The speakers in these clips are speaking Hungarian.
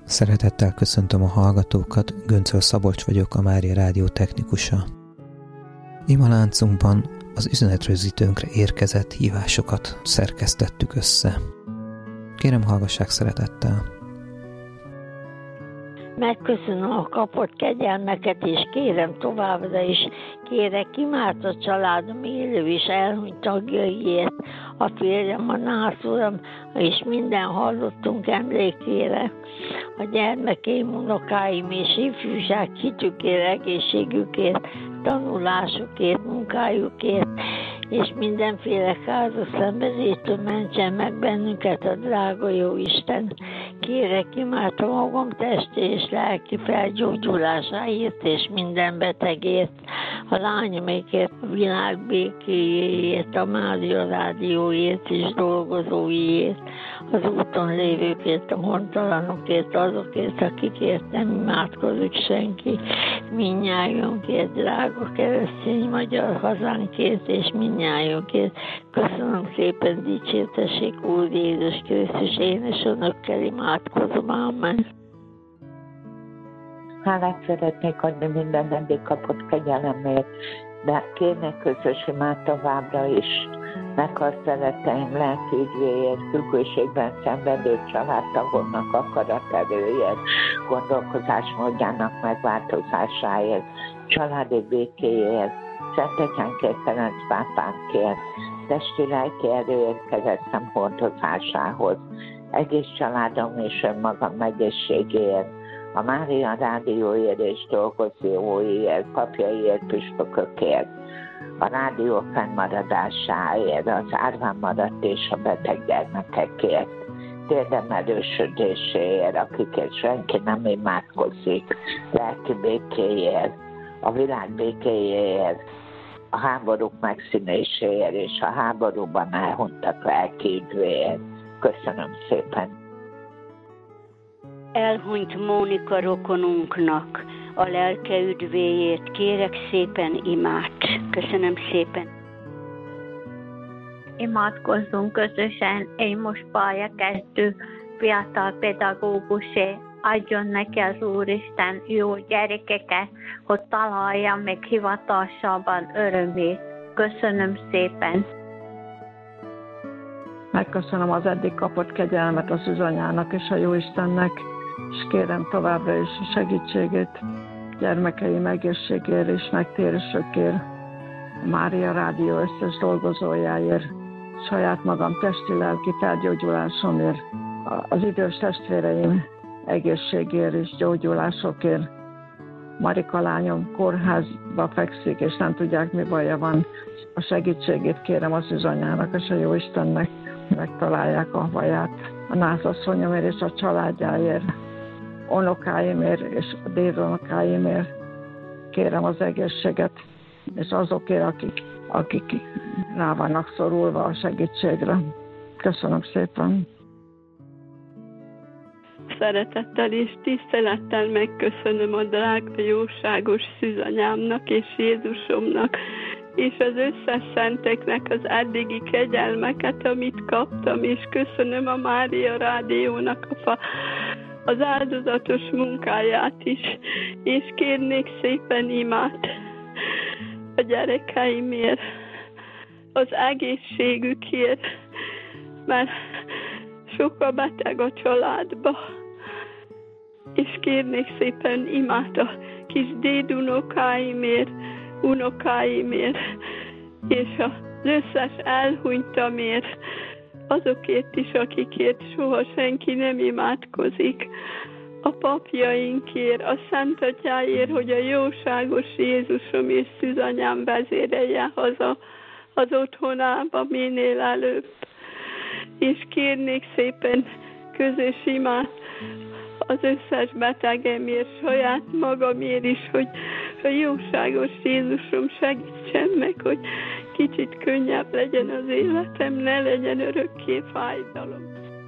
Szeretettel köszöntöm a hallgatókat, Göncöl Szabolcs vagyok, a Mária Rádió technikusa. Imaláncunkban az üzenetrögzítőnkre érkezett hívásokat szerkesztettük össze. Kérem, hallgassák szeretettel! Megköszönöm a kapott kegyelmeket, és kérem továbbra is, kérek imád a családom élő és elhunyt tagjaiért, a férjem, a nászuram, és minden hallottunk emlékére, a gyermekeim, unokáim és ifjúság hitükért, egészségükért, tanulásukért, munkájukért, és mindenféle káros szenvedéstől mentsen meg bennünket a drága jó Isten. Kérek imádta magam testi és lelki felgyógyulásáért és minden betegért, a lányomért, a világ békéjéért, a Mária Rádióért és dolgozóiért, az úton lévőkért, a hontalanokért, azokért, akikért nem imádkozik senki, mindnyájunkért, drága keresztény magyar hazánkért és mindnyájunkért. Köszönöm szépen, dicsértessék Úr Jézus Krisztus, én és önökkel imádkozom. Amen. Hálát szeretnék adni minden eddig kapott kegyelemért, de kérnék közös imát továbbra is, meghalt szeretteim lelki üdvéért, függőségben szenvedő családtagomnak akaraterőért, gondolkozásmódjának megváltozásáért, családi békéért, Szentegyhánkért, Ferenc pápánkért, testi-lelki erőért keresztem hordozásához, egész családom és önmagam egészségéért, a Mária Rádióért és dolgozóiért, papjaiért, püspökökért, a rádió fennmaradásáért, az árván maradt és a beteg gyermekekért, térdem erősödéséért, akikért senki nem imádkozik, lelki békéért, a világ békéért, a háborúk megszűnéséért és a háborúban elhunytak lelki üdvéért. Köszönöm szépen! Elhunyt Mónika rokonunknak a lelke üdvéért kérek szépen imát. Köszönöm szépen. Imádkozzunk közösen, én most pályakezdő fiatal pedagógusé, adjon neki az Úristen jó gyerekeket, hogy találja meg hivatalsabban örömét. Köszönöm szépen. Megköszönöm az eddig kapott kegyelmet az üzanyának és a Jóistennek, és kérem továbbra is a segítségét gyermekeim egészségért és megtérésökért, a Mária Rádió összes dolgozójáért, saját magam testi-lelki felgyógyulásomért, az idős testvéreim egészségért és gyógyulásokért. Marika lányom kórházba fekszik, és nem tudják, mi baja van. A segítségét kérem az üzanyának és a Jóistennek, megtalálják a baját. A názasszonyomért és a családjáért, unokáimért és a dédunokáimért kérem az egészséget, és azokért, akik rá vannak szorulva a segítségre. Köszönöm szépen! Szeretettel és tisztelettel megköszönöm a drága jóságos szűzanyámnak és Jézusomnak, és az összes szenteknek az eddigi kegyelmeket, amit kaptam, és köszönöm a Mária Rádiónak az áldozatos munkáját is, és kérnék szépen imát a gyerekeimért, az egészségükért, mert sok a beteg a családba, és kérnék szépen imát a kis dédunokáimért, unokáimért, és az összes elhunytamért, azokért is, akikért soha senki nem imádkozik, a papjainkért, a Szent Atyáért, hogy a jóságos Jézusom és szűzanyám vezérelje haza az otthonába minél előbb. És kérnék szépen közös imát az összes betegemért, saját magamért is, hogy a jóságos Jézusom segítsen meg, hogy kicsit könnyebb legyen az életem, ne legyen örökké fájdalom.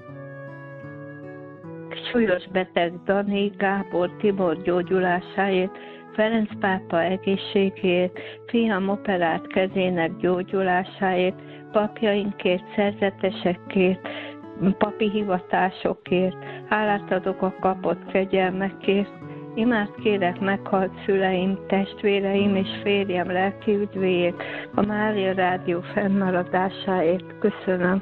Súlyos beteg Dani Gábor Tibor gyógyulásáért, Ferenc pápa egészségért, fiam operált kezének gyógyulásáért, papjainkért, szerzetesekért, papi hivatásokért, hálát adok a kapott kegyelmekért, imád kérek meghalt szüleim, testvéreim és férjem lelki üdvéért, a Mária Rádió fennmaradásáért. Köszönöm.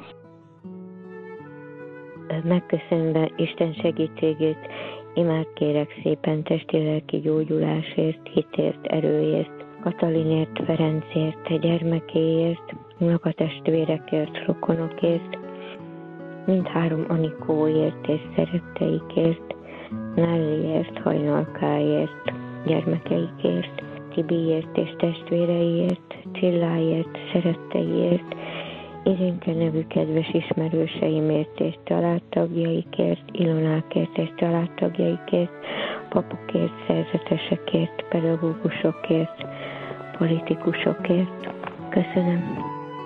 Megköszönve Isten segítségét, imád kérek szépen testi-lelki gyógyulásért, hitért, erőért, Katalinért, Ferencért, a gyermekéért, unokatestvérekért, rokonokért, mindhárom Anikóért és szeretteikért, Nelliért, Hajnalkáért, gyermekeikért, Tibiért és testvéreiért, Csilláért, szeretteiért, Irénke nevű kedves ismerőseimért és családtagjaikért, Ilonákért és családtagjaikért, papokért, szerzetesekért, pedagógusokért, politikusokért. Köszönöm.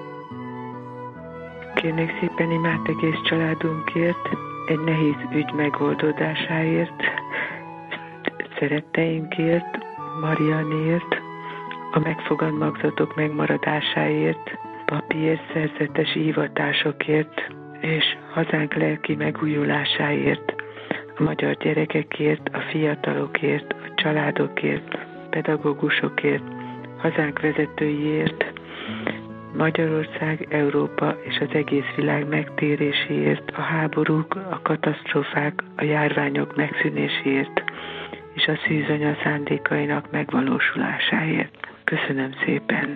Kérnék szépen imád egész családunkért, egy nehéz ügy megoldódásáért, szeretteinkért, Marianért, a megfogant magzatok megmaradásáért, papiért, szerzetesi hivatásokért és hazánk lelki megújulásáért, a magyar gyerekekért, a fiatalokért, a családokért, pedagógusokért, hazánk vezetőiért, Magyarország, Európa és az egész világ megtéréséért, a háborúk, a katasztrófák, a járványok megszűnéséért és a szűzanya szándékainak megvalósulásáért. Köszönöm szépen!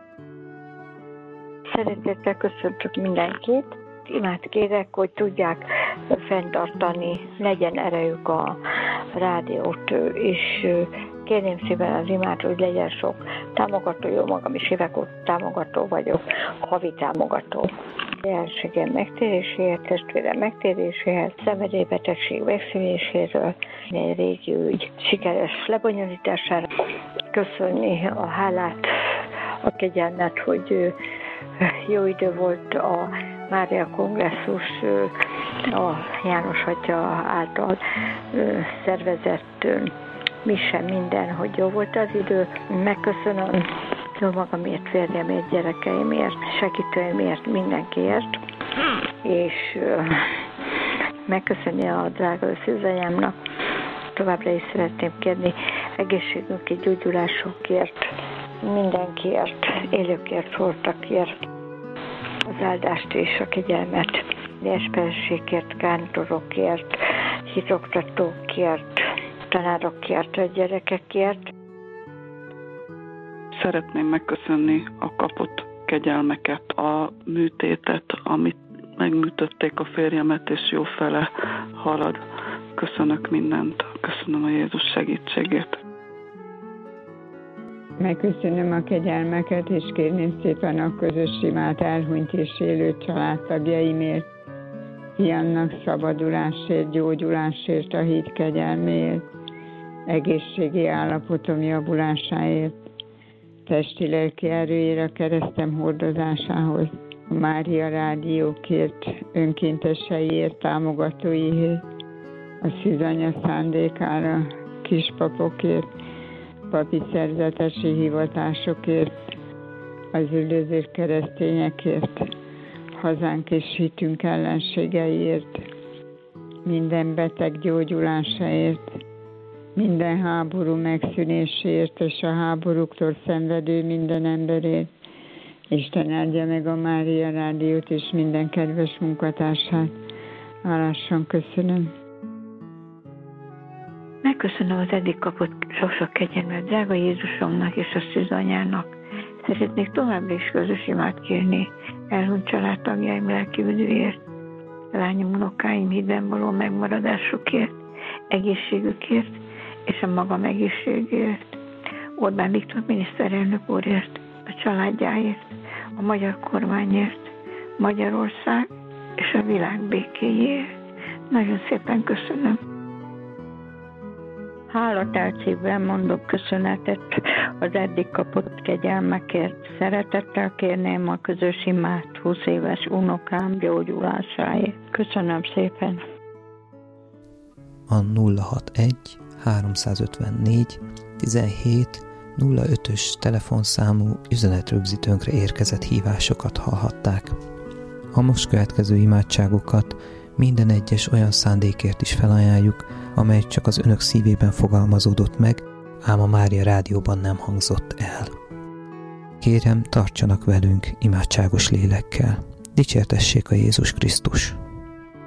Szeretettel köszöntök mindenkit. Imád kérek, hogy tudják fenntartani, legyen erejük a rádiót, és kérném szépen az imát, hogy legyen sok támogató, jó magam is évek óta támogató vagyok, havi támogató. Jelenségem megtéréséhez, testvérem megtéréséhez, szenvedélybetegség megszűnéséről, egy régi ügy sikeres lebonyolítására, köszönni a hálát, a kegyelmet, hogy jó idő volt a Mária kongresszus, a János Atya által szervezett mise, minden, hogy jó volt az idő. Megköszönöm jó magamért, férjemért, gyerekeimért, segítőimért, mindenkiért, és megköszönni a drága szűzanyámnak. Továbbra is szeretném kérni egészségünki gyógyulásokért, mindenkiért, élőkért, holtakért, az áldást és a kegyelmet, esperségért, kántorokért, hitoktatókért, tanárokért, a gyerekekért. Szeretném megköszönni a kapott kegyelmeket, a műtétet, amit megműtötték a férjemet, és jó fele halad. Köszönök mindent, köszönöm a Jézus segítségét. Megköszönöm a kegyelmeket, és kérném szépen a közös imát elhunyt és élő családtagjaimért, fiamnak szabadulásért, gyógyulásért, a hit kegyelméért, egészségi állapotom javulásáért, testi-lelki erőért, a keresztem hordozásához, a Mária Rádiókért, önkénteseiért, támogatóiért, a szűzanya szándékára, kispapokért, papi szerzetesi hivatásokért, az üldöző keresztényekért, hazánk és hitünk ellenségeiért, minden beteg gyógyulásáért, minden háború megszűnéséért és a háborúktól szenvedő minden emberért. Isten áldja meg a Mária Rádiót és minden kedves munkatársát. Hálásan köszönöm. Megköszönöm az eddig kapott sok kegyelmet drága Jézusomnak és a szűzanyának. Szeretnék továbbra is közös imát kérni elhunyt családtagjaim lelki üdvéért, lányom, unokáim hitben való megmaradásukért, egészségükért és a magam egészségért, Orbán Viktor miniszterelnök úrért, a családjáért, a magyar kormányért, Magyarország és a világ békéjéért. Nagyon szépen köszönöm. Hálatelt szívvel mondok köszönetet az eddig kapott kegyelmekért. Szeretettel kérném a közös imát 20 éves unokám gyógyulásáért. Köszönöm szépen. A 061 354 17 05-ös telefonszámú üzenetrögzítőnkre érkezett hívásokat hallhatták. A most következő imádságokat minden egyes olyan szándékért is felajánljuk, amely csak az önök szívében fogalmazódott meg, ám a Mária Rádióban nem hangzott el. Kérem, tartsanak velünk imádságos lélekkel. Dicsértessék a Jézus Krisztus!